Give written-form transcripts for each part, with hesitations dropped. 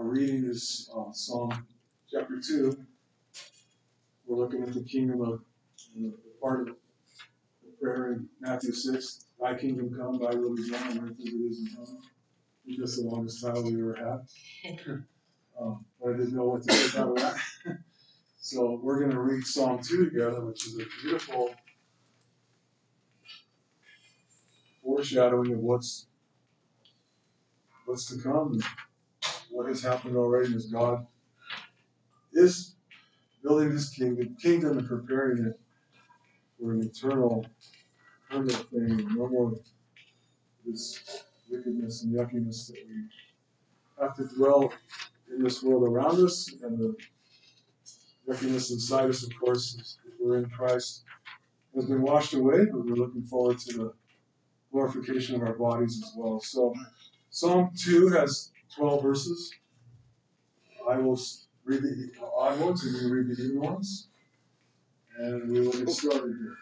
Our reading is Psalm chapter 2. We're looking at the kingdom of the part of the prayer in Matthew 6. Thy kingdom come, thy will be done on earth as it is in heaven. It's just the longest title we ever had. But I didn't know what to pick out of that. So we're going to read Psalm 2 together, which is a beautiful foreshadowing of what's to come, what has happened already as God is building this kingdom and preparing it for an eternal, permanent thing. No more this wickedness and yuckiness that we have to dwell in this world around us, and the yuckiness inside us, of course, if we're in Christ, has been washed away, but we're looking forward to the glorification of our bodies as well. So Psalm 2 has 12 verses. I will read the odd ones and you read the even ones. And we will get started here.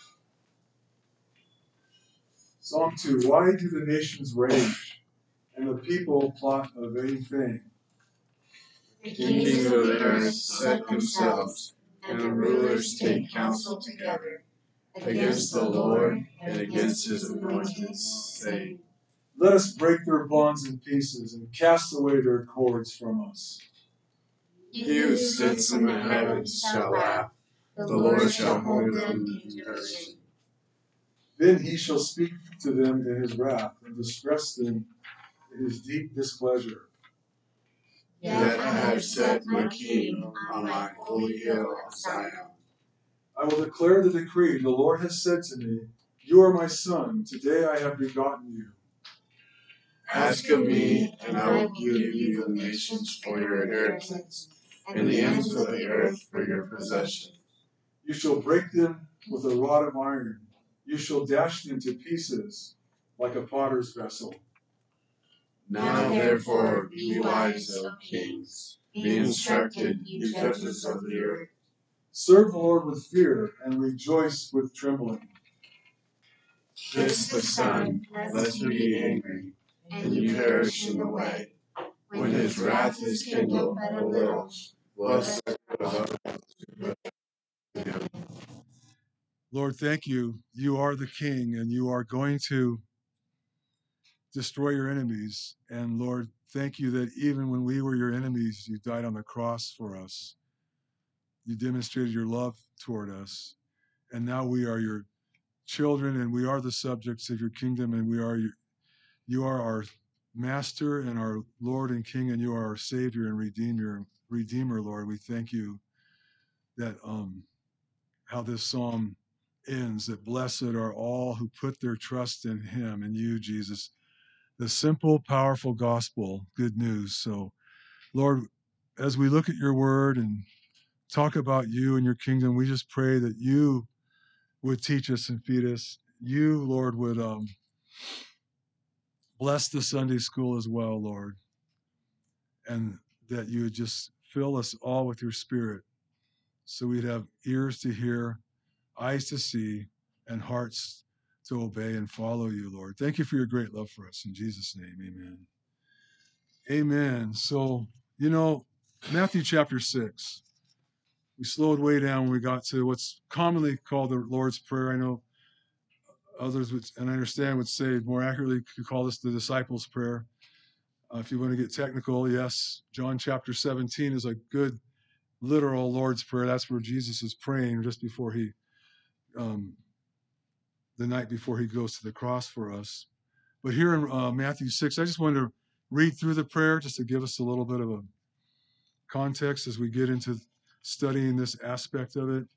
Psalm 2. Why do the nations rage and the people plot a vain thing? The kings of the earth set themselves, and the rulers take counsel together against the Lord and against his anointed, saying, Let us break their bonds in pieces and cast away their cords from us. He who sits in the heavens shall laugh, the Lord shall hold them in derision. Then he shall speak to them in his wrath and distress them in his deep displeasure. Yet I have set my king on my holy hill of Zion. I will declare the decree. The Lord has said to me, You are my son. Today I have begotten you. Ask of me, and I will give you the nations for your inheritance, and the ends of the earth for your possession. You shall break them with a rod of iron. You shall dash them to pieces like a potter's vessel. Now therefore be wise, O kings. Be instructed, you judges of the earth. Serve the Lord with fear and rejoice with trembling. Kiss the Son, lest he be angry, and you perish in the way. When his wrath is kindled but a little, bless the God of him. Lord, thank you. You are the King, and you are going to destroy your enemies. And Lord, thank you that even when we were your enemies, you died on the cross for us. You demonstrated your love toward us. And now we are your children, and we are the subjects of your kingdom, and you are our master and our Lord and King, and you are our Savior and Redeemer, Lord. We thank you that how this psalm ends, that blessed are all who put their trust in him and you, Jesus. The simple, powerful gospel, good news. So, Lord, as we look at your word and talk about you and your kingdom, we just pray that you would teach us and feed us. You, Lord, would bless the Sunday school as well, Lord, and that you would just fill us all with your spirit so we'd have ears to hear, eyes to see, and hearts to obey and follow you, Lord. Thank you for your great love for us. In Jesus' name, amen. Amen. So, Matthew chapter 6. We slowed way down when we got to what's commonly called the Lord's Prayer. I know others would, and I understand, would say more accurately could call this the disciples' prayer. If you want to get technical, yes, John chapter 17 is a good literal Lord's Prayer. That's where Jesus is praying just before the night before he goes to the cross for us. But here in Matthew 6, I just wanted to read through the prayer just to give us a little bit of a context as we get into studying this aspect of it.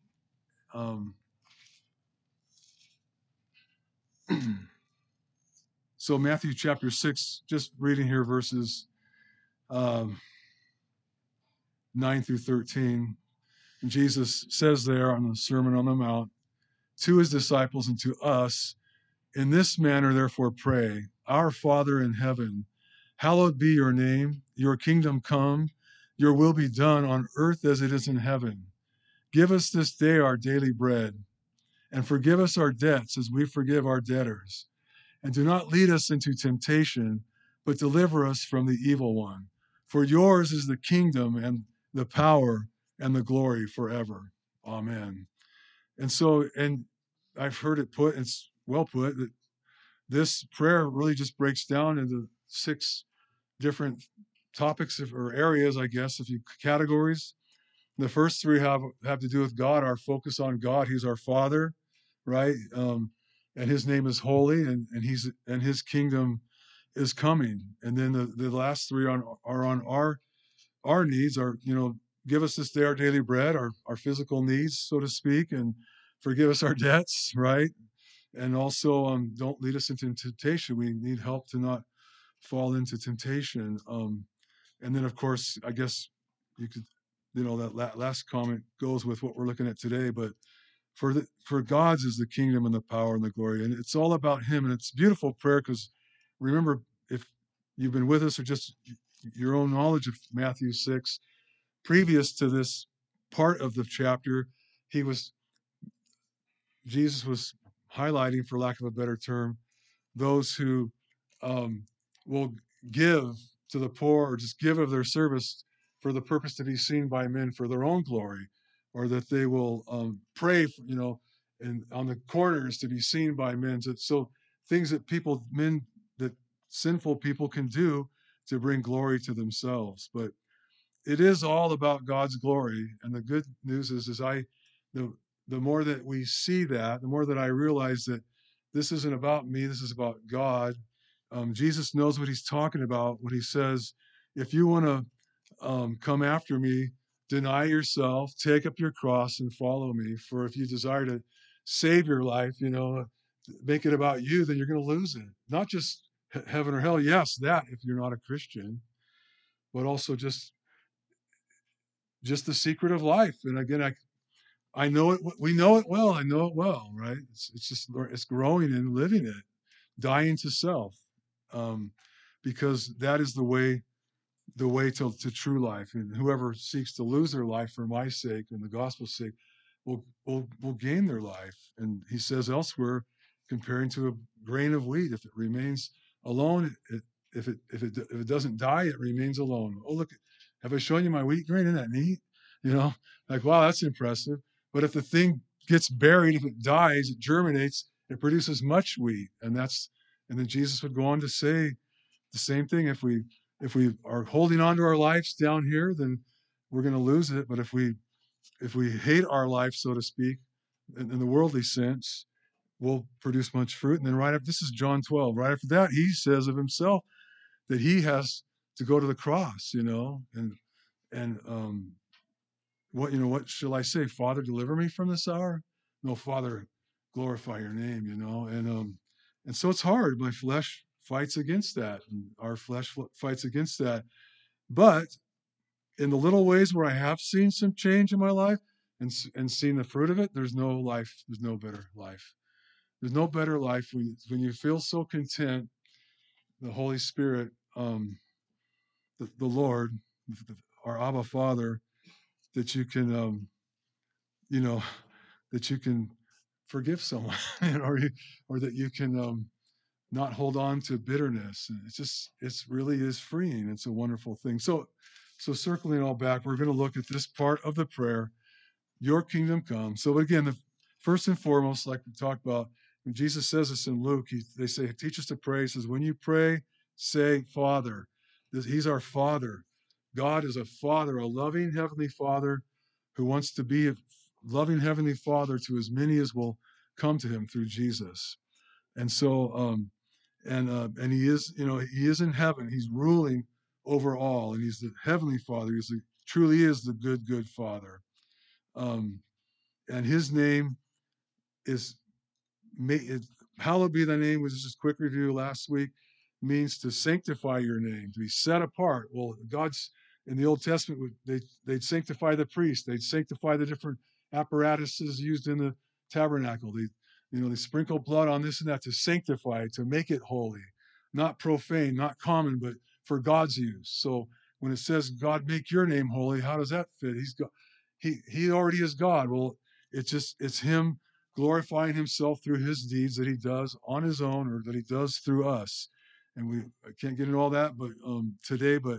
So Matthew chapter 6, just reading here verses 9 through 13. And Jesus says there on the Sermon on the Mount to his disciples and to us, in this manner therefore pray, Our Father in heaven, hallowed be your name, your kingdom come, your will be done on earth as it is in heaven. Give us this day our daily bread, and forgive us our debts as we forgive our debtors. And do not lead us into temptation, but deliver us from the evil one. For yours is the kingdom and the power and the glory forever. Amen. And so, and I've heard it put, it's well put, that this prayer really just breaks down into 6 different topics or areas, I guess, if you categories. The first 3 have to do with God, our focus on God. He's our Father, right? And His name is holy, and His kingdom is coming. And then the last 3 are on our needs. Give us this day our daily bread, our physical needs, so to speak, and forgive us our debts, right? And also, don't lead us into temptation. We need help to not fall into temptation. And then, of course, I guess you could, that last comment goes with what we're looking at today. But for God's is the kingdom and the power and the glory, and it's all about Him. And it's a beautiful prayer because remember, if you've been with us or just your own knowledge of Matthew 6, previous to this part of the chapter, Jesus was highlighting, for lack of a better term, those who will give to the poor or just give of their service for the purpose to be seen by men for their own glory, or that they will pray, and on the corners to be seen by men. So things that that sinful people can do to bring glory to themselves. But it is all about God's glory. And the good news is the more that we see that, the more that I realize that this isn't about me, this is about God. Jesus knows what He's talking about when He says, if you want to come after me, deny yourself, take up your cross and follow me. For if you desire to save your life, make it about you, then you're going to lose it. Not just heaven or hell. Yes, that if you're not a Christian, but also just the secret of life. And again, I know it. We know it well. I know it well, right? It's growing and living it, dying to self, because that is the way to true life. And whoever seeks to lose their life for my sake and the gospel's sake will gain their life. And He says elsewhere, comparing to a grain of wheat, if it remains alone, if it doesn't die, it remains alone. Oh, look, have I shown you my wheat grain? Isn't that neat? Like, wow, that's impressive. But if the thing gets buried, if it dies, it germinates, it produces much wheat. And then Jesus would go on to say the same thing. If we are holding on to our lives down here, then we're going to lose it. But if we hate our life, so to speak, in the worldly sense, we'll produce much fruit. And then right after, this is John 12, right after that, He says of Himself that He has to go to the cross, and what shall I say? Father, deliver me from this hour? No, Father, glorify your name, and so it's hard. My flesh fights against that, and our flesh fights against that. But in the little ways where I have seen some change in my life and seen the fruit of it, there's no life. There's no better life. There's no better life when you feel so content. The Holy Spirit, the Lord, our Abba Father, that you can, that you can forgive someone, or that you can not hold on to bitterness. And it's really is freeing. It's a wonderful thing. So circling all back, we're going to look at this part of the prayer, your kingdom come. So again, the first and foremost, like we talked about, when Jesus says this in Luke, they say, teach us to pray. He says, when you pray, say, Father. He's our Father. God is a Father, a loving Heavenly Father who wants to be a loving Heavenly Father to as many as will come to Him through Jesus. And so, and He is, He is in heaven. He's ruling over all, and He's the Heavenly Father. Truly is the good Father. And His name is hallowed be thy name, was just a quick review last week, means to sanctify your name, to be set apart. Well, God's in the Old Testament, they'd sanctify the priest, they'd sanctify the different apparatuses used in the tabernacle. They sprinkle blood on this and that to sanctify it, to make it holy, not profane, not common, but for God's use. So when it says, God, make your name holy, how does that fit? He's God. He already is God. Well, it's Him glorifying Himself through His deeds that He does on His own, or that He does through us. And I can't get into all that, but today, but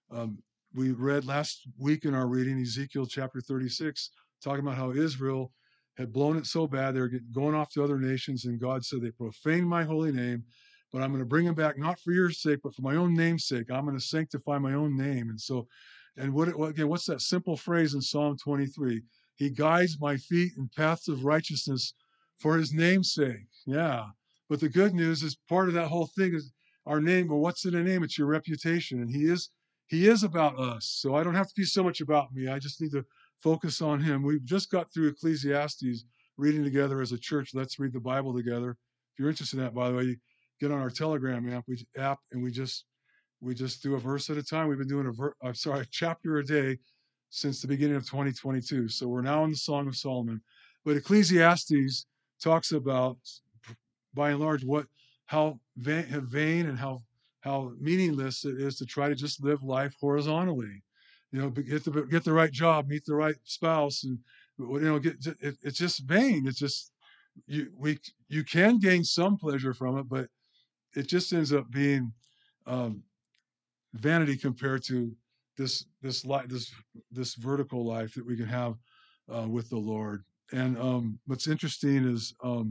Um, we read last week in our reading Ezekiel chapter 36, talking about how Israel had blown it so bad they're going off to other nations, and God said they profaned my holy name, but I'm going to bring them back not for your sake, but for my own name's sake. I'm going to sanctify my own name. And so, and what's that simple phrase in Psalm 23? He guides my feet in paths of righteousness for his name's sake. Yeah. But the good news is part of that whole thing is our name. Well, what's in a name? It's your reputation. And he is about us. So I don't have to be so much about me. I just need to focus on him. We've just got through Ecclesiastes reading together as a church. Let's read the Bible together. If you're interested in that, by the way, you get on our Telegram app and we just do a verse at a time. We've been doing a chapter a day since the beginning of 2022. So we're now in the Song of Solomon. But Ecclesiastes talks about, by and large, how vain and how meaningless it is to try to just live life horizontally. Get the right job, meet the right spouse, and it's just vain. It's just you can gain some pleasure from it, but it just ends up being um, vanity compared to this vertical life that we can have with the Lord. And what's interesting is,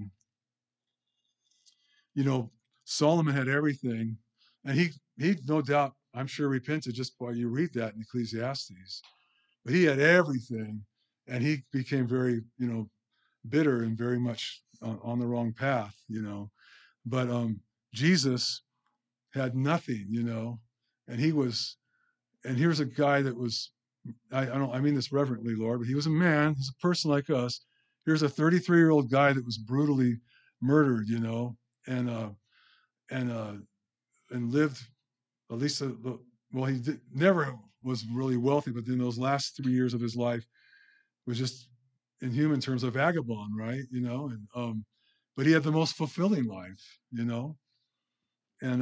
Solomon had everything, and he no doubt, I'm sure, repented just by you read that in Ecclesiastes. But he had everything, and he became very, bitter and very much on the wrong path. But Jesus had nothing, and he was, and here's a guy that was, I mean this reverently, Lord, but he was a man, he's a person like us. Here's a 33-year-old guy that was brutally murdered, and and uh, and lived at least well, never was really wealthy, but in those last 3 years of his life was just, in human terms, a vagabond, right? And but he had the most fulfilling life, and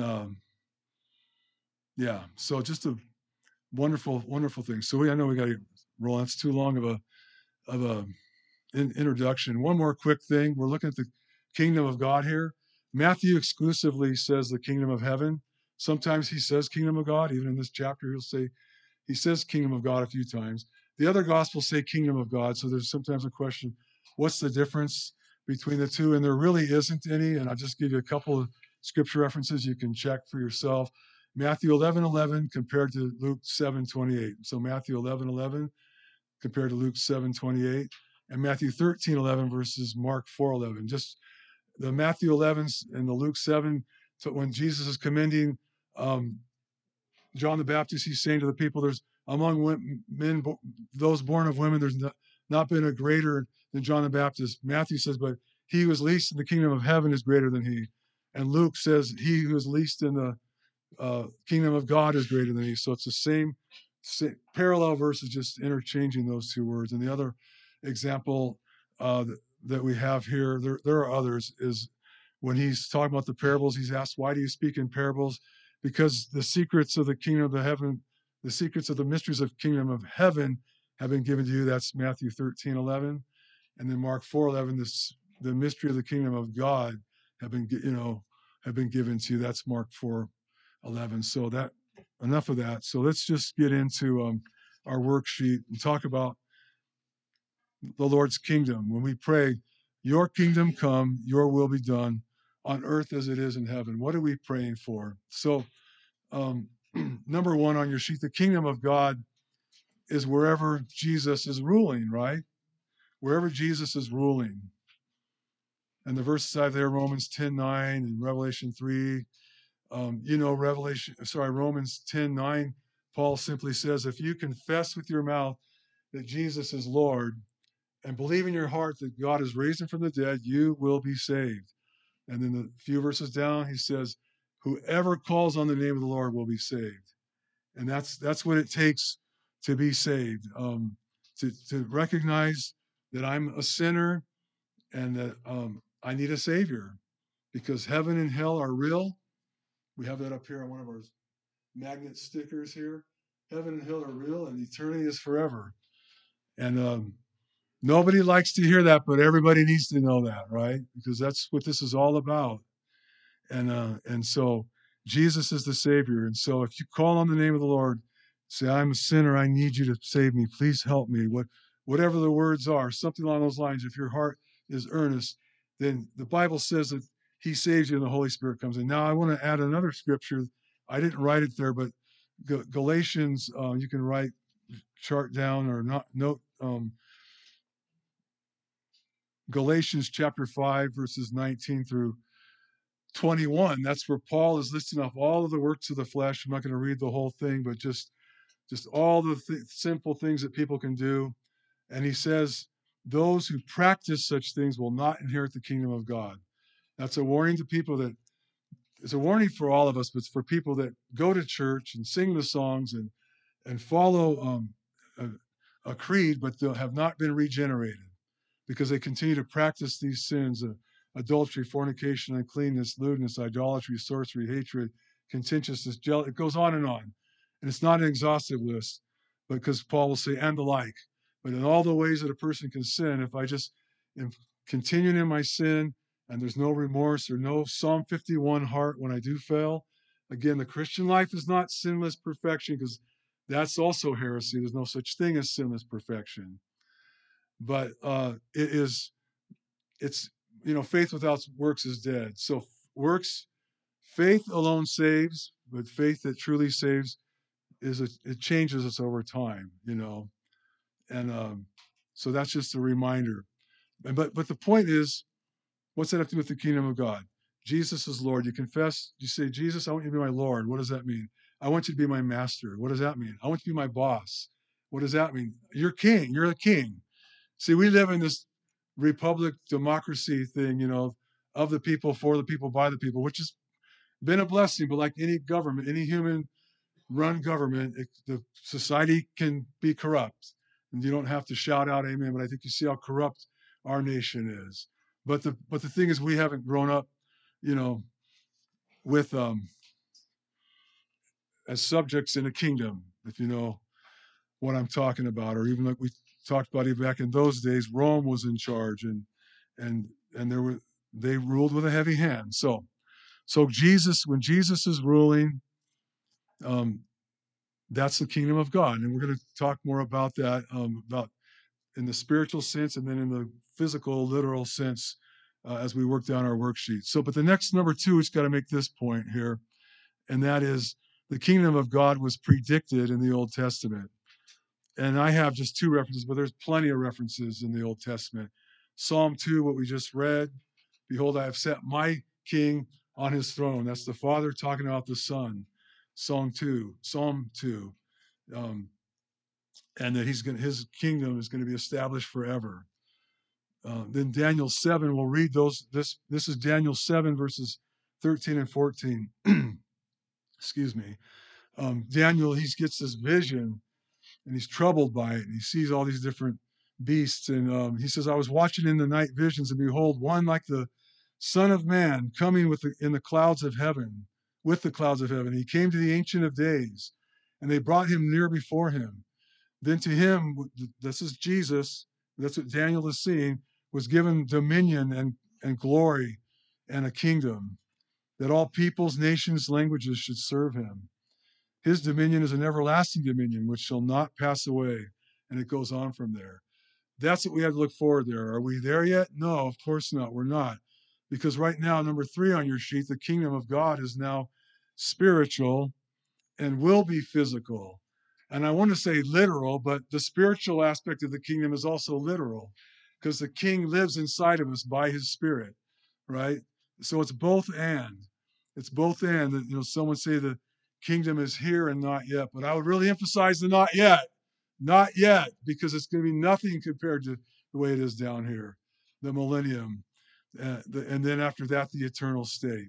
yeah. So just a wonderful, wonderful thing. So I know we got to roll. That's too long of a introduction. One more quick thing. We're looking at the kingdom of God here. Matthew exclusively says the kingdom of heaven. Sometimes he says kingdom of God. Even in this chapter, he says kingdom of God a few times. The other gospels say kingdom of God. So there's sometimes a question, what's the difference between the two? And there really isn't any. And I'll just give you a couple of scripture references you can check for yourself. Matthew 11:11 compared to Luke 7:28. So Matthew 11:11 compared to Luke 7:28, and Matthew 13:11 versus Mark 4:11. Just the Matthew 11s and the Luke 7, so when Jesus is commending John the Baptist, he's saying to the people, there's among men, those born of women, there's not been a greater than John the Baptist. Matthew says, but he who is least in the kingdom of heaven is greater than he. And Luke says, he who is least in the kingdom of God is greater than he. So it's the same parallel verses, just interchanging those two words. And the other example that we have here, there are others, is when he's talking about the parables, he's asked, why do you speak in parables? Because the secrets of the kingdom of the heaven, the secrets of the mysteries of kingdom of heaven have been given to you. That's Matthew 13:11. And then Mark 4:11, the mystery of the kingdom of God have been given to you. That's Mark 4:11. So that, enough of that. So let's just get into our worksheet and talk about the Lord's kingdom. When we pray, your kingdom come, your will be done on earth as it is in heaven. What are we praying for? So number one on your sheet, the kingdom of God is wherever Jesus is ruling, right? Wherever Jesus is ruling. And the verses I have there, Romans 10:9 and Revelation 3. Romans 10:9, Paul simply says, if you confess with your mouth that Jesus is Lord and believe in your heart that God has raised him from the dead, you will be saved. And then a few verses down, he says, whoever calls on the name of the Lord will be saved. And that's what it takes to be saved, to recognize that I'm a sinner and that I need a Savior, because heaven and hell are real. We have that up here on one of our magnet stickers here. Heaven and hell are real, and eternity is forever. And nobody likes to hear that, but everybody needs to know that, right? Because that's what this is all about. And so Jesus is the Savior. And so if you call on the name of the Lord, Say, I'm a sinner. I need you to save me. Please help me. Whatever the words are, something along those lines. If your heart is earnest, then the Bible says that he saves you and the Holy Spirit comes in. Now, I want to add another scripture. I didn't write it there, but Galatians, you can write, chart down or not note, Galatians chapter 5, verses 19 through 21. That's where Paul is listing off all of the works of the flesh. I'm not going to read the whole thing, but just all the simple things that people can do. And he says, those who practice such things will not inherit the kingdom of God. That's a warning to people that it's a warning for all of us, but it's for people that go to church and sing the songs and follow a creed, but they have not been regenerated because they continue to practice these sins of adultery, fornication, uncleanness, lewdness, idolatry, sorcery, hatred, contentiousness, jealousy. It goes on. And it's not an exhaustive list, but because Paul will say, and the like. But in all the ways that a person can sin, if I just am continuing in my sin and there's no remorse or no Psalm 51 heart when I do fail, again, the Christian life is not sinless perfection because that's also heresy. There's no such thing as sinless perfection. But it's faith without works is dead. So faith alone saves, but faith that truly saves it changes us over time, and so that's just a reminder. But the point is, what's that have to do with the kingdom of God? Jesus is Lord. You confess, you say, Jesus, I want you to be my Lord. What does that mean? I want you to be my master. What does that mean? I want you to be my boss. What does that mean? You're king. You're the king. See, we live in this republic democracy thing, of the people, for the people, by the people, which has been a blessing. But like any government, any human run government, the society can be corrupt. And you don't have to shout out amen, but I think you see how corrupt our nation is. But the thing is, we haven't grown up, with as subjects in a kingdom, if you know what I'm talking about, or even like we talked about even back in those days, Rome was in charge and they ruled with a heavy hand. So Jesus, when Jesus is ruling, that's the kingdom of God, and we're going to talk more about that, about in the spiritual sense and then in the physical, literal sense, as we work down our worksheet. So, but the next number two has got to make this point here, and that is the kingdom of God was predicted in the Old Testament. And I have just two references, but there's plenty of references in the Old Testament. Psalm 2, what we just read, behold, I have set my king on his throne. That's the Father talking about the Son. Psalm 2, and that his kingdom is going to be established forever. Then Daniel 7, we'll read those. This is Daniel 7, verses 13 and 14. Excuse me. Daniel, he gets this vision, and he's troubled by it, and he sees all these different beasts. And he says, I was watching in the night visions, and behold, one like the Son of Man coming in the clouds of heaven, with the clouds of heaven. He came to the Ancient of Days, and they brought him near before him. Then to him, this is Jesus, that's what Daniel is seeing, was given dominion and glory and a kingdom, that all peoples, nations, languages should serve him. His dominion is an everlasting dominion which shall not pass away. And it goes on from there. That's what we have to look forward there. Are we there yet? No, of course not. We're not. Because right now, number 3 on your sheet, the kingdom of God is now spiritual and will be physical. And I want to say literal, but the spiritual aspect of the kingdom is also literal because the king lives inside of us by his spirit, right? So it's both and. It's both and. Someone say the kingdom is here and not yet, but I would really emphasize the not yet, because it's going to be nothing compared to the way it is down here, the millennium, and then after that, the eternal state.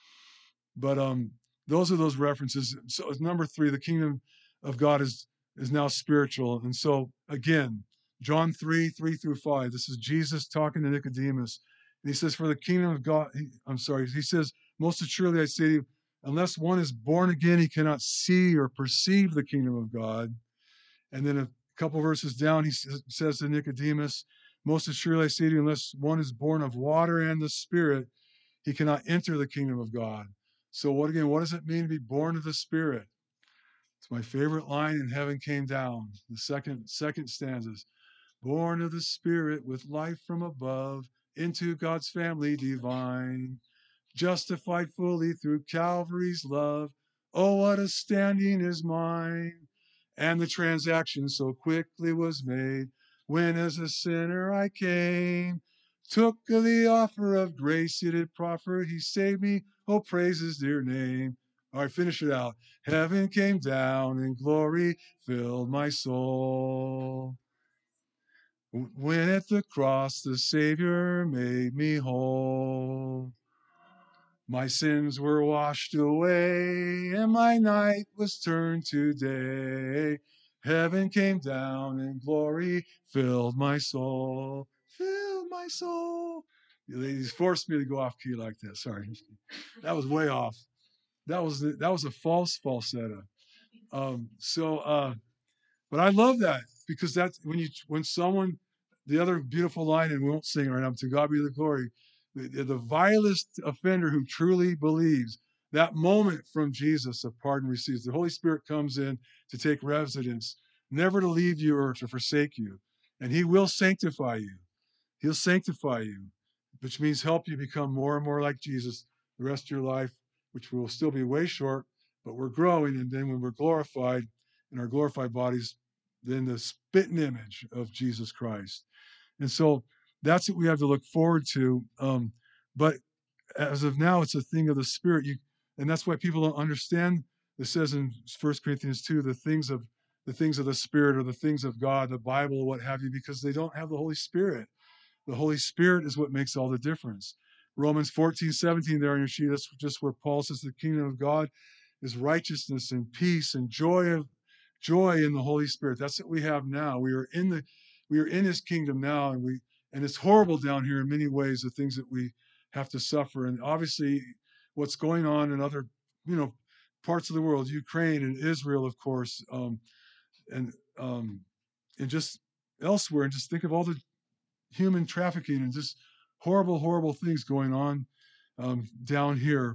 But those are those references. So number 3, the kingdom of God is now spiritual. And so again, John 3 through 5, this is Jesus talking to Nicodemus. And he says, for the kingdom of God, he says, most assuredly I say to you, unless one is born again, he cannot see or perceive the kingdom of God. And then a couple verses down, he says to Nicodemus, most assuredly I say to you, unless one is born of water and the Spirit, he cannot enter the kingdom of God. So what does it mean to be born of the Spirit? My favorite line in Heaven Came Down. The second stanza is, born of the Spirit with life from above, into God's family divine, justified fully through Calvary's love. Oh, what a standing is mine! And the transaction so quickly was made, when as a sinner I came, took the offer of grace it had proffered. He saved me. Oh, praise his dear name. All right, finish it out. Heaven came down and glory filled my soul. When at the cross the Savior made me whole. My sins were washed away, and my night was turned to day. Heaven came down, and glory filled my soul. Filled my soul. You ladies forced me to go off key like that. Sorry, that was way off. That was a false falsetto. But I love that, because that's when someone, the other beautiful line, and we won't sing it right now, to God be the glory, the vilest offender who truly believes, that moment from Jesus of pardon receives. The Holy Spirit comes in to take residence, never to leave you or to forsake you. And he will sanctify you. He'll sanctify you, which means help you become more and more like Jesus the rest of your life, which will still be way short, but we're growing. And then when we're glorified in our glorified bodies, then the spitting image of Jesus Christ. And so that's what we have to look forward to. But as of now, it's a thing of the Spirit. And that's why people don't understand. It says in 1 Corinthians 2, the things of the Spirit, or the things of God, the Bible, what have you, because they don't have the Holy Spirit. The Holy Spirit is what makes all the difference. Romans 14:17 there on your sheet, that's just where Paul says the kingdom of God is righteousness and peace and joy in the Holy Spirit. That's what we have now. We are in his kingdom now, and it's horrible down here in many ways, the things that we have to suffer. And obviously what's going on in other, parts of the world, Ukraine and Israel, of course, and just elsewhere, and just think of all the human trafficking and just horrible things going on down here.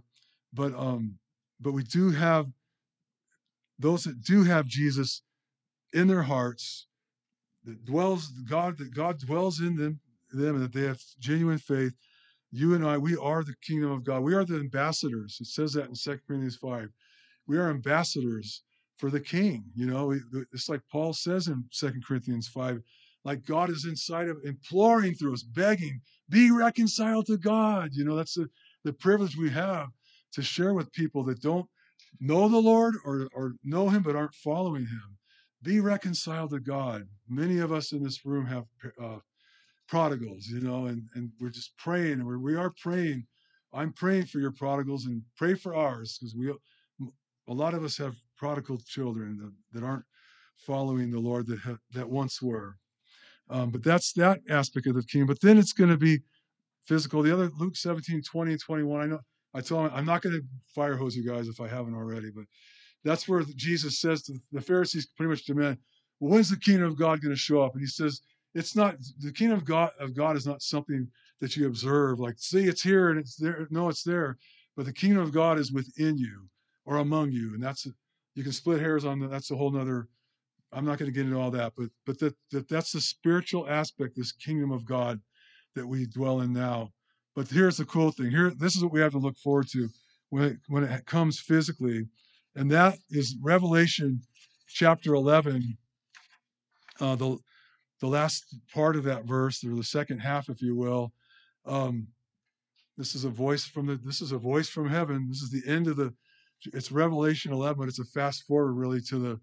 But we do have those that do have Jesus in their hearts, that God dwells in them, and that they have genuine faith. You and I, we are the kingdom of God. We are the ambassadors. It says that in 2 Corinthians 5. We are ambassadors for the King. It's like Paul says in 2 Corinthians 5, like God is inside of, imploring through us, begging, be reconciled to God. That's the privilege we have to share with people that don't know the Lord or know him but aren't following him. Be reconciled to God. Many of us in this room have prodigals, and we're just praying, and we are praying. I'm praying for your prodigals, and pray for ours, because a lot of us have prodigal children that aren't following the Lord that once were. But that's that aspect of the kingdom. But then it's going to be physical. The other, Luke 17:20 and 21. I know I tell him I'm not going to fire hose you guys if I haven't already, but that's where Jesus says to the Pharisees, pretty much demand, well, when's the kingdom of God going to show up? And he says, it's not, the kingdom of God is not something that you observe, like, see, it's here and it's there. No, it's there. But the kingdom of God is within you or among you. And you can split hairs on that. That's a whole nother, I'm not going to get into all that, but that's the spiritual aspect, this kingdom of God that we dwell in now. But here's the cool thing. This is what we have to look forward to when it comes physically, and that is Revelation chapter 11, the last part of that verse, or the second half, if you will. This is a voice from heaven. This is the end of it's Revelation 11, but it's a flash forward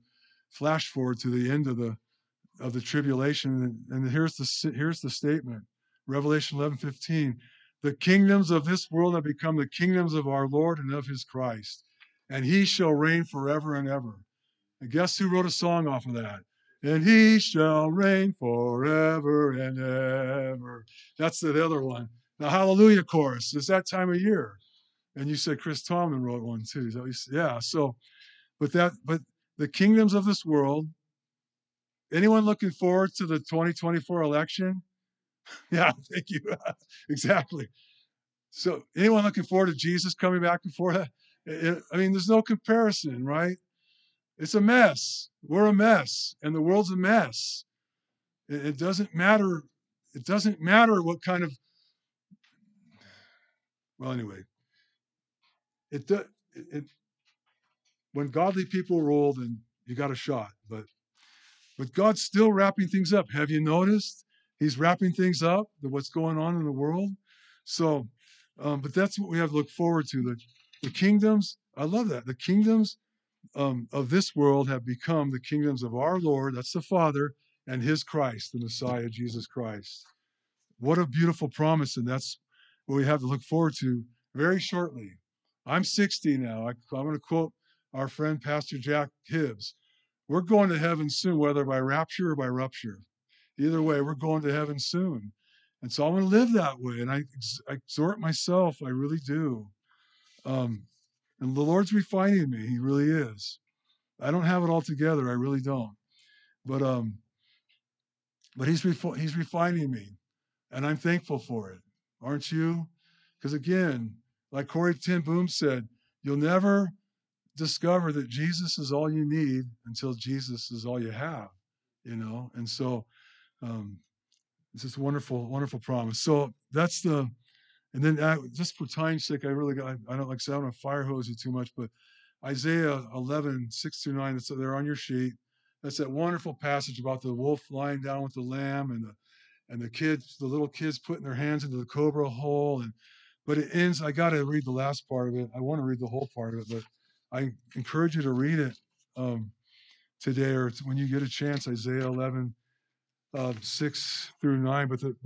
to the end of the tribulation. And here's the statement, Revelation 11:15. The kingdoms of this world have become the kingdoms of our Lord and of his Christ, and he shall reign forever and ever. And guess who wrote a song off of that? And he shall reign forever and ever. That's the other one. The Hallelujah chorus. It's that time of year. And you said Chris Tomlin wrote one too. Yeah. So, but the kingdoms of this world. Anyone looking forward to the 2024 election? Yeah, thank you. Exactly. So, anyone looking forward to Jesus coming back before that? I mean, there's no comparison, right? It's a mess. We're a mess, and the world's a mess. It doesn't matter. It doesn't matter what kind of. Well, anyway, it when godly people roll, then you got a shot. But God's still wrapping things up. Have you noticed? He's wrapping things up. What's going on in the world. So, but that's what we have to look forward to. The kingdoms. I love that. The kingdoms of this world have become the kingdoms of our Lord, that's the Father, and his Christ, the Messiah, Jesus Christ. What a beautiful promise, and that's what we have to look forward to very shortly. I'm 60 now. I'm going to quote our friend Pastor Jack Hibbs. We're going to heaven soon, whether by rapture or by rupture. Either way, we're going to heaven soon. And so I want to live that way, and I exhort myself, I really do. And the Lord's refining me. He really is. I don't have it all together. I really don't. But he's refining me, and I'm thankful for it. Aren't you? Because again, like Corrie ten Boom said, you'll never discover that Jesus is all you need until Jesus is all you have. And so it's this wonderful, wonderful promise. So that's the. And then just for time's sake, I don't like to say I don't want to fire hose you too much, but Isaiah 11, 6-9, that's there on your sheet. That's that wonderful passage about the wolf lying down with the lamb and the little kids putting their hands into the cobra hole. But it ends, I got to read the last part of it. I want to read the whole part of it, but I encourage you to read it today or when you get a chance, Isaiah 11, 6-9.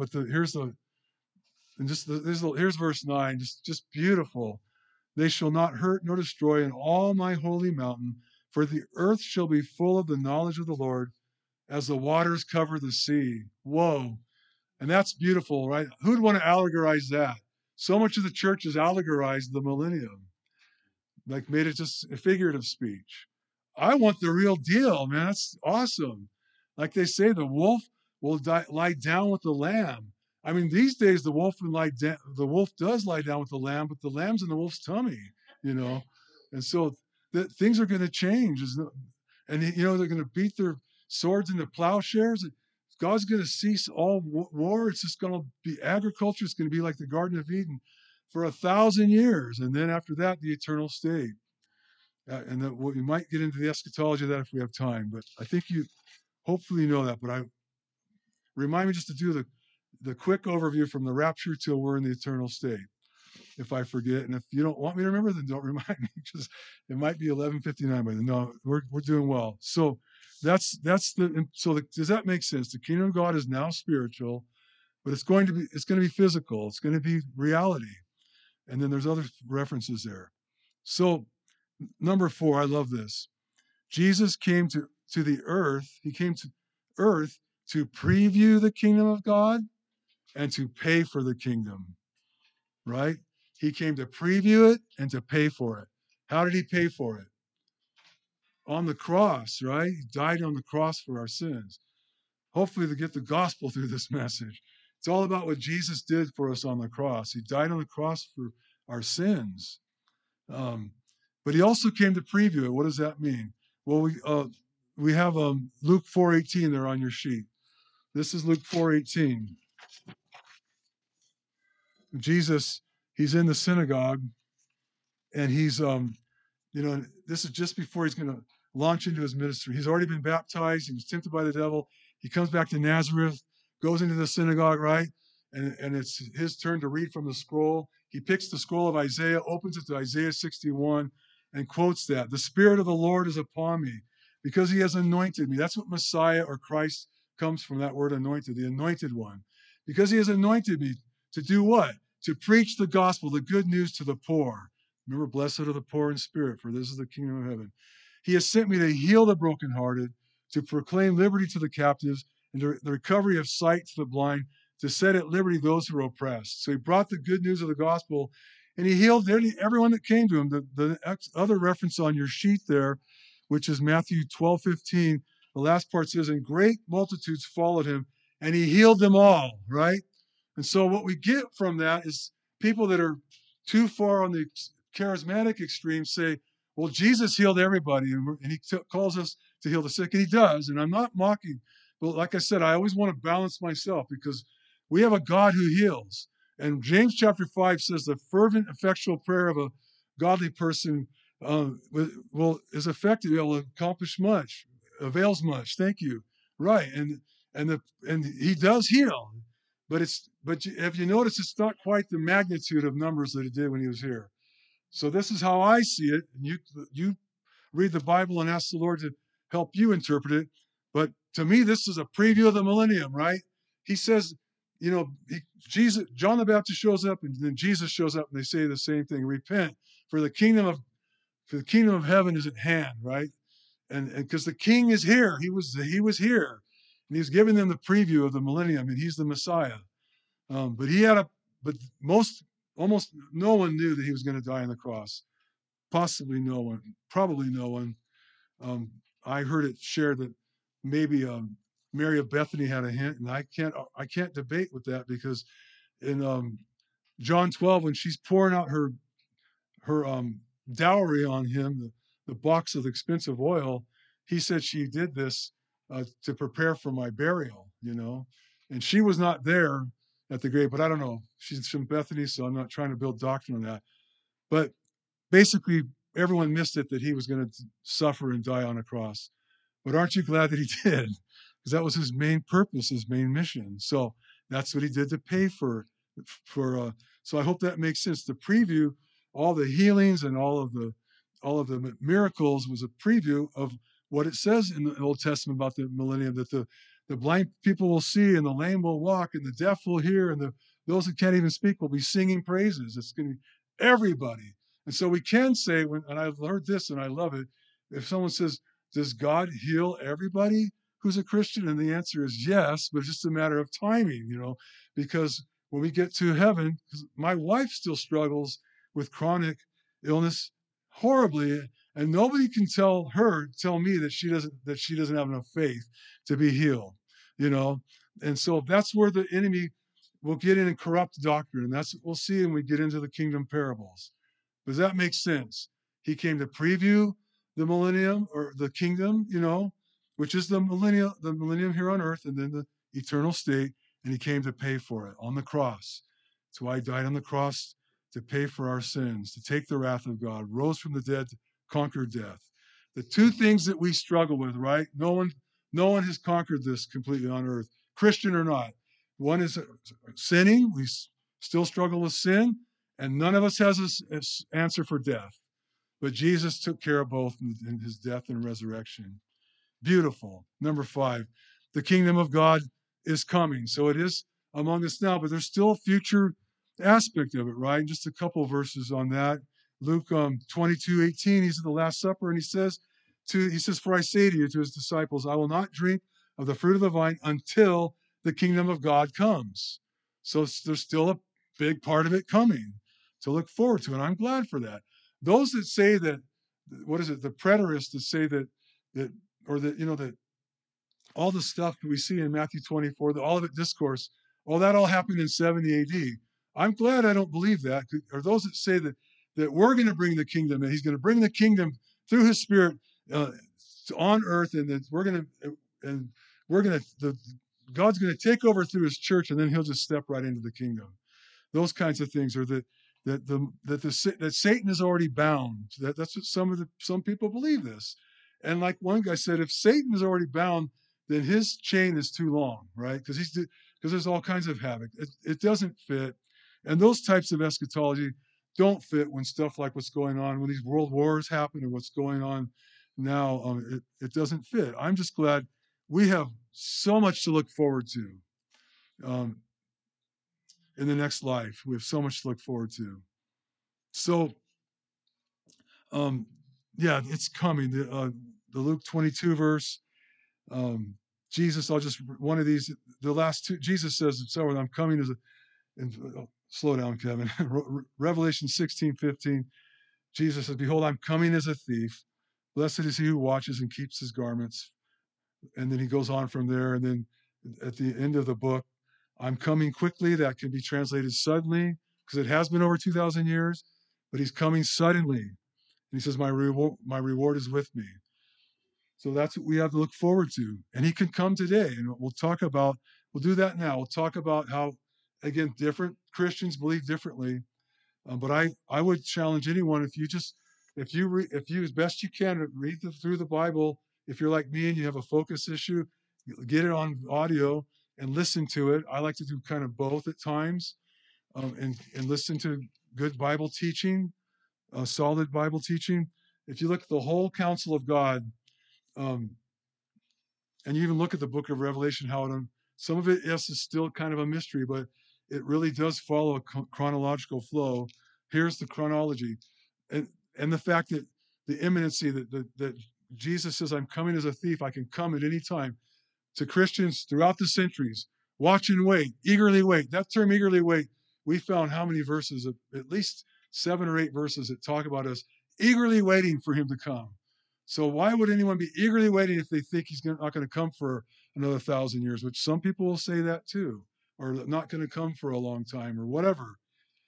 Here's verse 9, just beautiful. They shall not hurt nor destroy in all my holy mountain, for the earth shall be full of the knowledge of the Lord as the waters cover the sea. Whoa. And that's beautiful, right? Who'd want to allegorize that? So much of the church has allegorized the millennium, like made it just a figurative speech. I want the real deal, man. That's awesome. Like they say, the wolf will lie down with the lamb. I mean, these days the wolf does lie down with the lamb, but the lamb's in the wolf's tummy, you know. And so things are going to change, and they're going to beat their swords into plowshares. God's going to cease all war. It's just going to be agriculture. It's going to be like the Garden of Eden for 1,000 years, and then after that, the eternal state. We might get into the eschatology of that if we have time, but I think you hopefully know that. But I remind me just to do the quick overview from the rapture till we're in the eternal state. If I forget, and if you don't want me to remember, then don't remind me, because it might be 11:59 by then. No, we're doing well. So does that make sense? The kingdom of God is now spiritual, but it's going to be physical. It's going to be reality, and then there's other references there. So number 4, I love this. Jesus came to the earth. He came to earth to preview the kingdom of God and to pay for the kingdom, right? He came to preview it and to pay for it. How did he pay for it? On the cross, right? He died on the cross for our sins. Hopefully to get the gospel through this message. It's all about what Jesus did for us on the cross. He died on the cross for our sins. But he also came to preview it. What does that mean? Well, we have Luke 4:18 there on your sheet. This is Luke 4:18. Jesus, he's in the synagogue, and he's this is just before he's going to launch into his ministry. He's already been baptized. He was tempted by the devil. He comes back to Nazareth, goes into the synagogue, right? And it's his turn to read from the scroll. He picks the scroll of Isaiah, opens it to Isaiah 61, and quotes that. The Spirit of the Lord is upon me because he has anointed me. That's what Messiah or Christ comes from, that word anointed, the anointed one. Because he has anointed me to do what? To preach the gospel, the good news to the poor. Remember, blessed are the poor in spirit, for this is the kingdom of heaven. He has sent me to heal the brokenhearted, to proclaim liberty to the captives, and the recovery of sight to the blind, to set at liberty those who are oppressed. So he brought the good news of the gospel, and he healed everyone that came to him. The other reference on your sheet there, which is Matthew 12:15, the last part says, and great multitudes followed him, and he healed them all, right? And so what we get from that is people that are too far on the charismatic extreme say, Well, Jesus healed everybody, and he calls us to heal the sick, and he does. And I'm not mocking, but like I said, I always want to balance myself because we have a God who heals. And James chapter 5 says the fervent, effectual prayer of a godly person is effective. It will accomplish much, avails much. Thank you. Right, and he does heal, but if you notice, it's not quite the magnitude of numbers that he did when he was here. So this is how I see it. And you read the Bible and ask the Lord to help you interpret it. But to me, this is a preview of the millennium, right? He says, John the Baptist shows up, and then Jesus shows up, and they say the same thing: repent, for the kingdom of heaven is at hand, right? And because the King is here, he was here, and he's giving them the preview of the millennium, and he's the Messiah. But almost no one knew that he was going to die on the cross. Possibly no one, probably no one. I heard it shared that maybe Mary of Bethany had a hint, and I can't debate with that because in John 12, when she's pouring out her dowry on him, the box of expensive oil, he said she did this to prepare for my burial, and she was not there at the grave, but I don't know. She's from Bethany, so I'm not trying to build doctrine on that. But basically, everyone missed it that he was going to suffer and die on a cross. But aren't you glad that he did? Because that was his main purpose, his main mission. So that's what he did to pay for. So I hope that makes sense. The preview, all the healings and all of the miracles was a preview of what it says in the Old Testament about the millennium, that the blind people will see and the lame will walk and the deaf will hear and those that can't even speak will be singing praises. It's going to be everybody. And so we can say, and I've heard this and I love it, if someone says, does God heal everybody who's a Christian? And the answer is yes, but it's just a matter of timing, because when we get to heaven, my wife still struggles with chronic illness horribly, and nobody can tell me that she doesn't have enough faith to be healed, And so that's where the enemy will get in and corrupt doctrine, and that's what we'll see when we get into the kingdom parables. Does that make sense? He came to preview the millennium or the kingdom, which is the millennium here on earth, and then the eternal state, and he came to pay for it on the cross. That's why he died on the cross, to pay for our sins, to take the wrath of God, rose from the dead to conquer death. The two things that we struggle with, right? No one has conquered this completely on earth, Christian or not. One is sinning. We still struggle with sin, and none of us has an answer for death. But Jesus took care of both in his death and resurrection. Beautiful. Number 5, the kingdom of God is coming. So it is among us now, but there's still a future aspect of it, right? Just a couple of verses on that. Luke 22:18, he's at the Last Supper, and he says, for I say to you, to his disciples, I will not drink of the fruit of the vine until the kingdom of God comes. So there's still a big part of it coming to look forward to, and I'm glad for that. Those that say that, the preterists that say that all the stuff that we see in Matthew 24, the Olivet Discourse, that all happened in 70 AD. I'm glad I don't believe that. Or those that say that we're going to bring the kingdom, and he's going to bring the kingdom through his Spirit on earth, and that God's going to take over through his church, and then he'll just step right into the kingdom. Those kinds of things, or that Satan is already bound. That's what some people believe this. And like one guy said, if Satan is already bound, then his chain is too long, right? Because there's all kinds of havoc. It doesn't fit. And those types of eschatology don't fit when stuff like what's going on, when these world wars happen and what's going on now, it doesn't fit. I'm just glad we have so much to look forward to in the next life. We have so much to look forward to. So, it's coming. The Luke 22 verse. Jesus, one of these, the last two, Jesus says, I'm coming slow down, Kevin. Revelation 16:15, Jesus says, behold, I'm coming as a thief. Blessed is he who watches and keeps his garments. And then he goes on from there. And then at the end of the book, I'm coming quickly. That can be translated suddenly, because it has been over 2,000 years, but he's coming suddenly. And he says, my reward is with me. So that's what we have to look forward to. And he can come today. And we'll do that now. We'll talk about how, again, different Christians believe differently. But I would challenge anyone, if you as best you can read through the Bible. If you're like me and you have a focus issue, get it on audio and listen to it. I like to do kind of both at times, and listen to good Bible teaching, solid Bible teaching. If you look at the whole counsel of God, um, and you even look at the book of Revelation, some of it, yes, is still kind of a mystery, but it really does follow a chronological flow. Here's the chronology, and the fact that the imminency that Jesus says, "I'm coming as a thief. I can come at any time." To Christians throughout the centuries, watch and wait, eagerly wait. That term, eagerly wait, we found how many verses? At least 7 or 8 verses that talk about us eagerly waiting for him to come. So why would anyone be eagerly waiting if they think he's not going to come for another 1,000 years? Which some people will say that too, or not going to come for a long time, or whatever.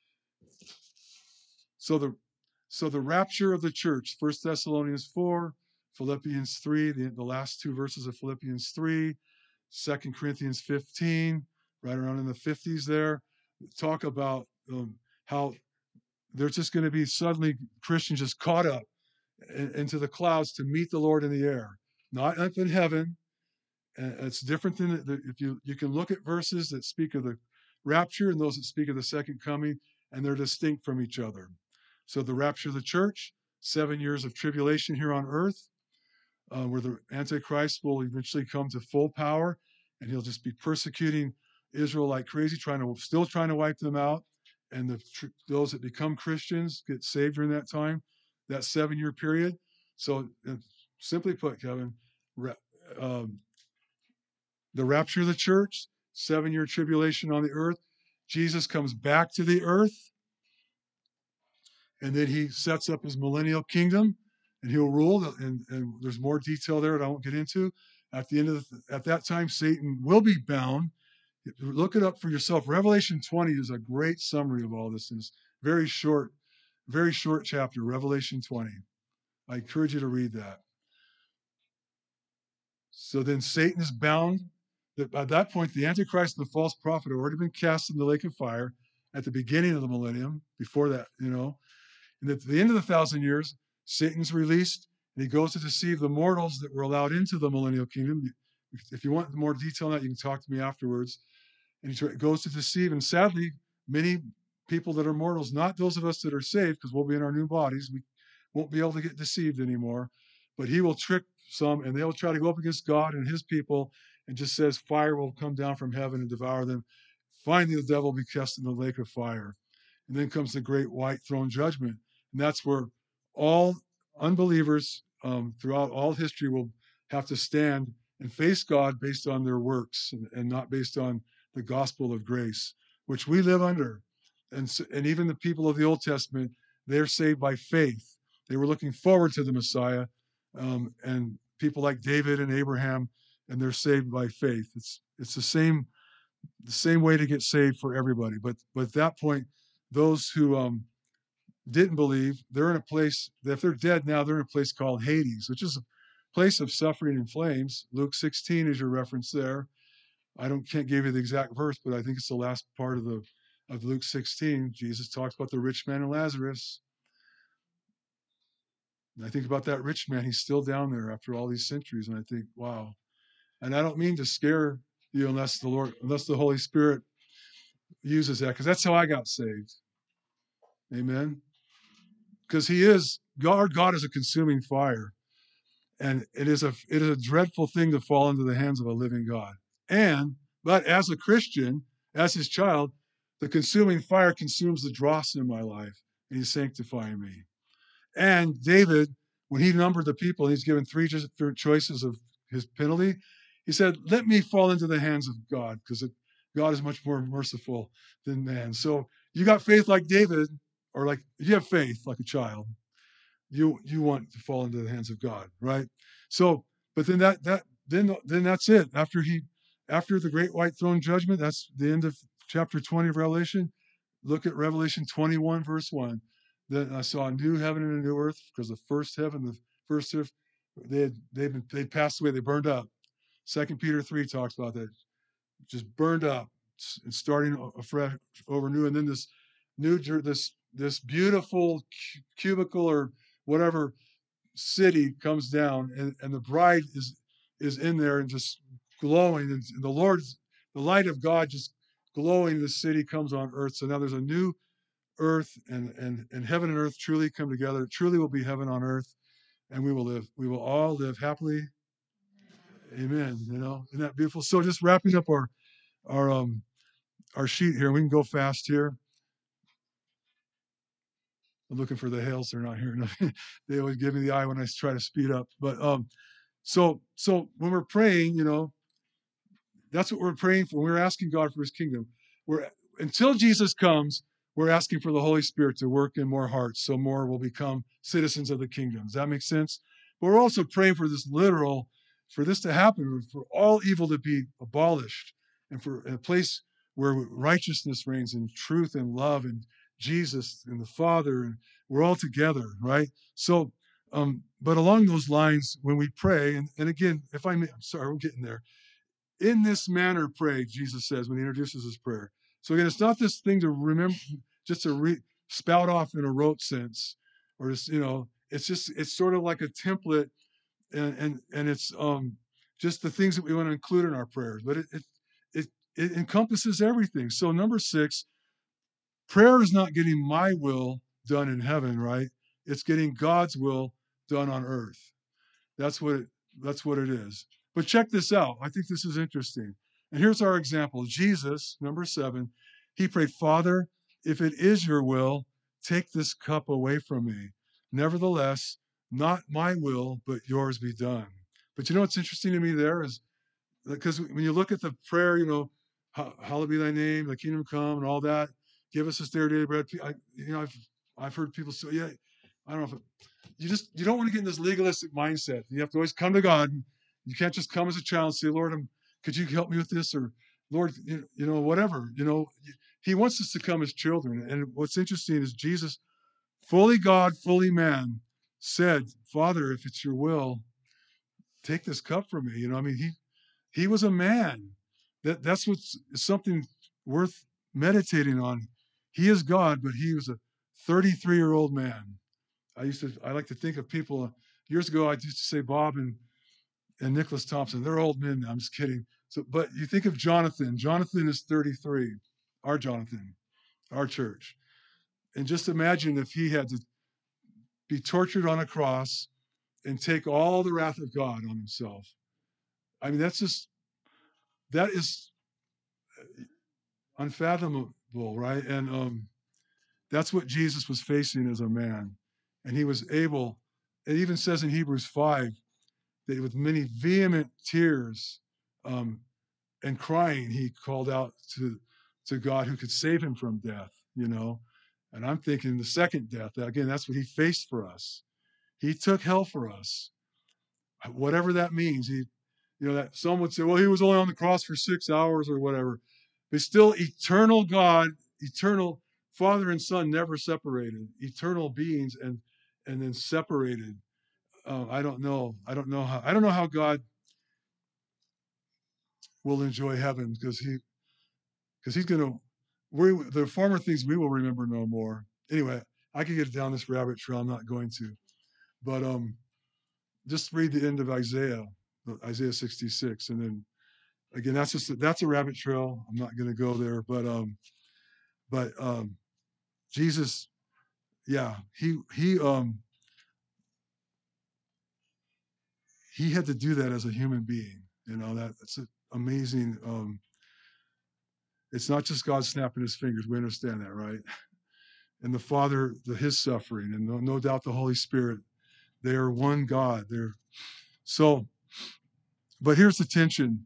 So the rapture of the church, 1 Thessalonians 4, Philippians 3, the last 2 verses of Philippians 3, 2 Corinthians 15, right around in the 50s there, talk about how there's just going to be suddenly Christians just caught up into the clouds to meet the Lord in the air, not up in heaven. And it's different than if you can look at verses that speak of the rapture and those that speak of the second coming, and they're distinct from each other. So the rapture of the church, 7 years of tribulation here on earth, where the Antichrist will eventually come to full power, and he'll just be persecuting Israel like crazy, still trying to wipe them out. And those that become Christians get saved during that time, that 7-year period. So, simply put, Kevin, the rapture of the church, 7-year tribulation on the earth. Jesus comes back to the earth, and then he sets up his millennial kingdom, and he'll rule. And there's more detail there that I won't get into. At that time, Satan will be bound. Look it up for yourself. Revelation 20 is a great summary of all this. It's very short chapter, Revelation 20. I encourage you to read that. So then Satan is bound. At that point, the Antichrist and the false prophet have already been cast in the lake of fire at the beginning of the millennium, before that, And at the end of the 1,000 years, Satan's released, and he goes to deceive the mortals that were allowed into the millennial kingdom. If you want more detail on that, you can talk to me afterwards. And he goes to deceive, and sadly, many people that are mortals, not those of us that are saved, because we'll be in our new bodies, we won't be able to get deceived anymore, but he will trick some, and they'll try to go up against God and his people, and just says fire will come down from heaven and devour them. Finally, the devil will be cast in the lake of fire. And then comes the great white throne judgment. And that's where all unbelievers throughout all history will have to stand and face God based on their works, and not based on the gospel of grace, which we live under. And even the people of the Old Testament, they're saved by faith. They were looking forward to the Messiah, and people like David and Abraham, and they're saved by faith. It's the same way to get saved for everybody. But at that point, those who didn't believe, they're in a place, if they're dead now, they're in a place called Hades, which is a place of suffering and flames. Luke 16 is your reference there. I can't give you the exact verse, but I think it's the last part of Luke 16. Jesus talks about the rich man and Lazarus. And I think about that rich man. He's still down there after all these centuries. And I think, wow. And I don't mean to scare you unless the Holy Spirit uses that, because that's how I got saved. Amen. Because God is a consuming fire. And it is a dreadful thing to fall into the hands of a living God. But as a Christian, as his child, the consuming fire consumes the dross in my life, and he's sanctifying me. And David, when he numbered the people, and he's given 3 different choices of his penalty, he said, let me fall into the hands of God, because God is much more merciful than man. So you got faith like David, or like you have faith like a child. You want to fall into the hands of God, right? So, but then then that's it. After the great white throne judgment, that's the end of chapter 20 of Revelation. Look at Revelation 21, verse 1. Then I saw a new heaven and a new earth, because the first heaven, the first earth, they'd passed away, they burned up. 2 Peter 3 talks about that, just burned up and starting afresh over new. And then this beautiful cubicle or whatever city comes down, and the bride is in there and just glowing, and the light of God just glowing. The city comes on earth. So now there's a new earth, and heaven and earth truly come together. It truly will be heaven on earth, and we will all live happily. Amen. Isn't that beautiful? So just wrapping up our our sheet here. We can go fast here. I'm looking for the hails. They're not here. They always give me the eye when I try to speed up. But so when we're praying, that's what we're praying for. We're asking God for his kingdom. We're Until Jesus comes, we're asking for the Holy Spirit to work in more hearts, so more will become citizens of the kingdom. Does that make sense? But we're also praying for for this to happen, for all evil to be abolished, and for a place where righteousness reigns, and truth and love and Jesus and the Father, and we're all together, right? So, but along those lines, when we pray, and again, if I may, I'm sorry, we're getting there. In this manner pray, Jesus says when he introduces his prayer. So again, it's not this thing to remember, just to spout off in a rote sense, or just, it's sort of like a template, and it's just the things that we want to include in our prayers. But it it encompasses everything. So number 6, prayer is not getting my will done in heaven, right? It's getting God's will done on earth. That's what it is. But check this out. I think this is interesting. And here's our example. Jesus, number 7, he prayed, Father, if it is your will, take this cup away from me. Nevertheless, not my will, but yours be done. But you know what's interesting to me there is, because when you look at the prayer, hallowed be thy name, thy kingdom come, and all that. Give us this day our daily bread. I've heard people say, yeah, I don't know if you don't want to get in this legalistic mindset. You have to always come to God. You can't just come as a child and say, Lord, could you help me with this? Or Lord, whatever. He wants us to come as children. And what's interesting is Jesus, fully God, fully man, said, Father, if it's your will, take this cup from me. He was a man. That's what's something worth meditating on. He is God, but he was a 33-year-old man. I like to think of people years ago. I used to say Bob and Nicholas Thompson. They're old men now. I'm just kidding. So, but you think of Jonathan. Jonathan is 33. Our Jonathan, our church. And just imagine if he had to be tortured on a cross and take all the wrath of God on himself. I mean, that is unfathomable, right? And that's what Jesus was facing as a man. And he was able, it even says in Hebrews 5, that with many vehement tears and crying, he called out to God who could save him from death. And I'm thinking the second death, again, that's what he faced for us. He took hell for us, whatever that means. That some would say, well, he was only on the cross for 6 hours or whatever. But still, eternal God, eternal Father and Son, never separated, eternal beings, and then separated. I don't know how God will enjoy heaven, because he's going to, the former things we will remember no more. Anyway, I could get down this rabbit trail. I'm not going to, but just read the end of Isaiah 66, and then again, that's a rabbit trail. I'm not going to go there, but Jesus, yeah, he had to do that as a human being. That's amazing. It's not just God snapping his fingers. We understand that, right? And the Father, his suffering, and no doubt the Holy Spirit, they are one God. But here's the tension.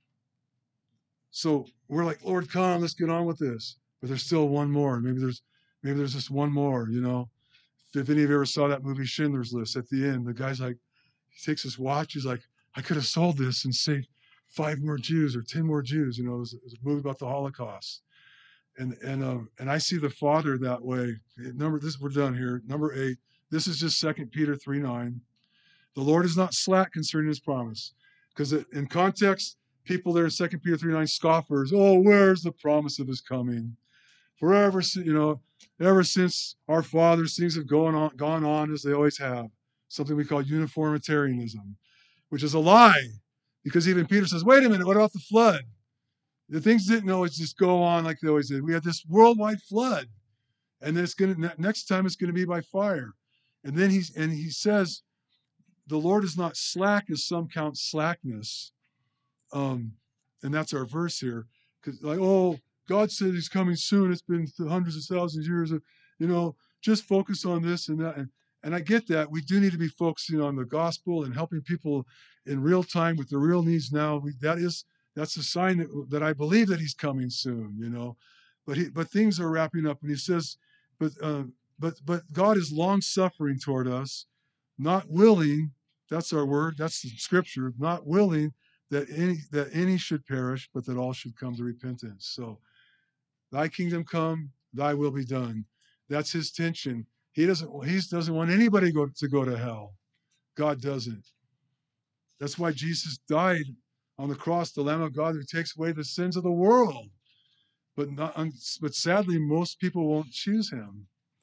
So we're like, Lord, come, let's get on with this. But there's still one more. Maybe there's just one more. If any of you ever saw that movie Schindler's List, at the end, the guy's like, he takes his watch. He's like, I could have sold this and saved 5 more Jews or 10 more Jews. It was a movie about the Holocaust. And I see the Father that way. We're done here. Number 8. This is just 2 Peter 3:9. The Lord is not slack concerning his promise. Because in context, people there in 2 Peter 3:9, scoffers, oh, where's the promise of his coming? Forever, ever since our fathers, things have gone on as they always have. Something we call uniformitarianism, which is a lie. Because even Peter says, wait a minute, what about the flood? The things didn't always just go on like they always did. We had this worldwide flood, and then next time it's going to be by fire. And then he says, the Lord is not slack as some count slackness. And that's our verse here. Because God said he's coming soon. It's been hundreds of thousands of years. Just focus on this and that. And I get that. We do need to be focusing on the gospel and helping people in real time with their real needs now. That's a sign that I believe that he's coming soon, But things are wrapping up. And he says, but God is long suffering toward us, not willing. That's our word. That's the scripture. Not willing that any should perish, but that all should come to repentance. So, thy kingdom come, thy will be done. That's his tension. He doesn't want anybody to go to hell. God doesn't. That's why Jesus died on the cross, the Lamb of God who takes away the sins of the world. But sadly, most people won't choose him.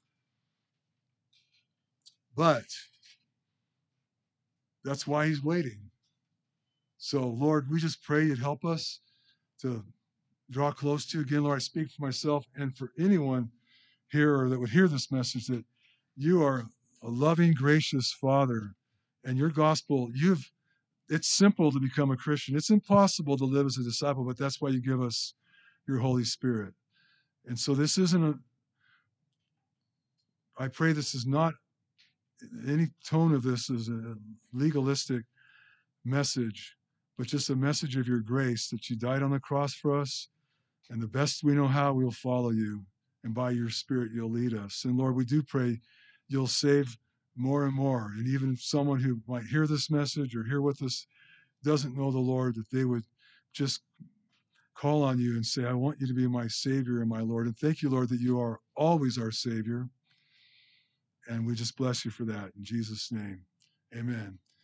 But that's why he's waiting. So, Lord, we just pray you'd help us to draw close to you. Again, Lord, I speak for myself and for anyone here or that would hear this message that you are a loving, gracious Father, and your gospel, it's simple to become a Christian. It's impossible to live as a disciple, but that's why you give us your Holy Spirit. And so this isn't I pray this is not, any tone of this is a legalistic message, but just a message of your grace that you died on the cross for us, and the best we know how, we'll follow you, and by your Spirit you'll lead us. And Lord, we do pray you'll save more and more. And even if someone who might hear this message or hear with us doesn't know the Lord, that they would just call on you and say, I want you to be my Savior and my Lord. And thank you, Lord, that you are always our Savior. And we just bless you for that. In Jesus' name, amen.